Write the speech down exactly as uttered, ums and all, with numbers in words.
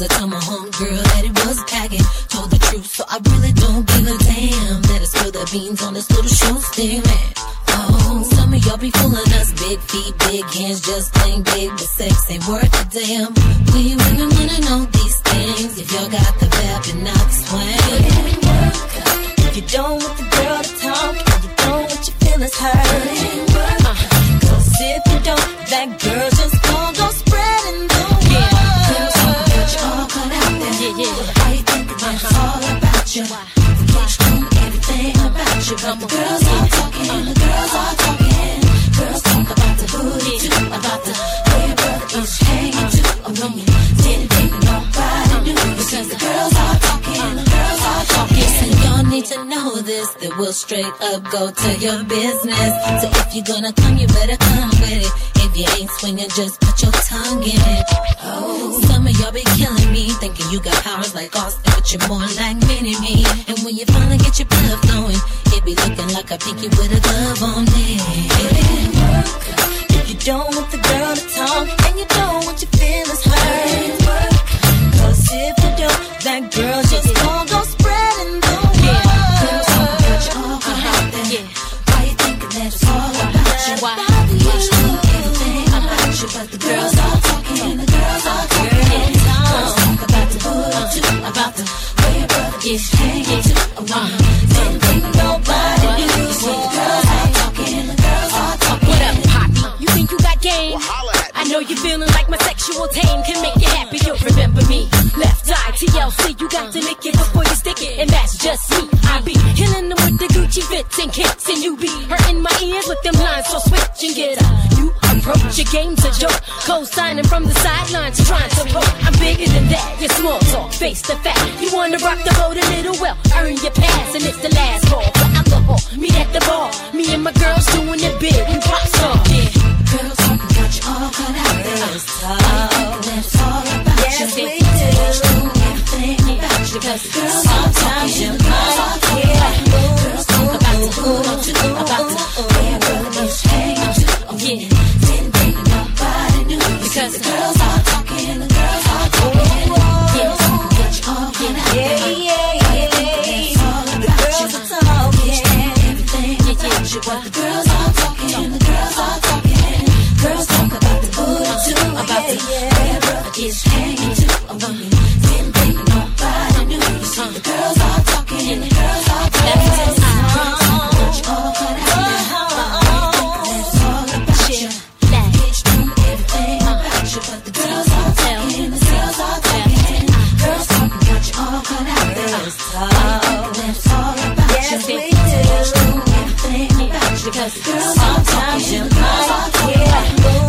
I told my homegirl that it was a package. Told the truth, so I really don't give a damn that I spill the beans on this little show stick. Oh, some of y'all be fooling us. Big feet, big hands, just plain big, but sex ain't worth a damn. We women wanna know these things. If y'all got the vibe and not the swing. If you don't want the girl to talk, and you don't want your feelings hurt, uh, cause if you don't, that girl just gon' go spreading the word. Yeah. Girls talking about you all cut out there. Yeah, yeah. Why you think that it's uh-huh. all about you? Why? Bitch, do everything about you. But the girls are talking, uh, the girls are talking. Girls talk about the booty too, about the way your brother is hanging too. Oh, when you didn't think nobody knew, because the girls are talking, the girls are talking. So y'all need to know this, that we'll straight up go to your business. So if you're gonna come, you better come with it. If you ain't swinging, just put your tongue in it. Oh, some of y'all be killing me, thinking you got powers like Austin, but you're more like Mini-Me. And when you finally get your blood flowing, it be looking like a pinky with a glove on it. If you don't want the girl to talk, and you don't want your feelings hurt, cause if you don't, that girl just gon' go spreading the word. Yeah. Girls talk about you all uh-huh. out there. Yeah. Why you thinking that it's all about you? Why? Bitch, do everything uh-huh. about you, but the girls are talking, the girls are talking. Yeah. Girls talk about the booty uh-huh. too, about the way your brother is hanging too. Uh-huh. Didn't think nobody knew. The girls are talking, the girls are talking. What up, Poppy? You think you got game? I know you're feeling like my sexual tame can make you happy. You'll remember me. Left eye, T L C, you got to lick it before you stick it. And that's just me. I be killing them with the Gucci fits and kicks, and you be hurting my ears with them lines. So switch and get up. You approach your game's a joke. Co-signing from the sidelines, trying to poke. I'm bigger than that. You're small talk, face the fact. You wanna rock the boat a little well, earn your pass, and it's the last call for alcohol. Meet at the bar, me and my girls doing it big. We pop star. Yeah. Girls talking about you all cut out there. It's tough. That it's all about yes, you. We do. Everything about you. Cause girls are talking, girls are talking. Girls talk about the booty too, about the way your brother is hanging too. Oh, yeah. Didn't think nobody knew, because the girls are talking, the girls are talking. Girls talking about you all cut out there. Yeah, yeah, yeah. It's all about you. The girls are talking. Everything about you, but the girls are talking, the girls are talking. Girls talk about the booty too, about the way your brother is hanging too. Oh, when you didn't think nobody knew, you see the girls are talking, the girls are talking. Girls all cut out there. It's all about you. Bitch, do everything about you, but the girls are talking, the girls are talking. Girls talk about you all cut out there. It's all about you. Yes, we do. Everything about you, because girls are talking, sometimes you might, yeah.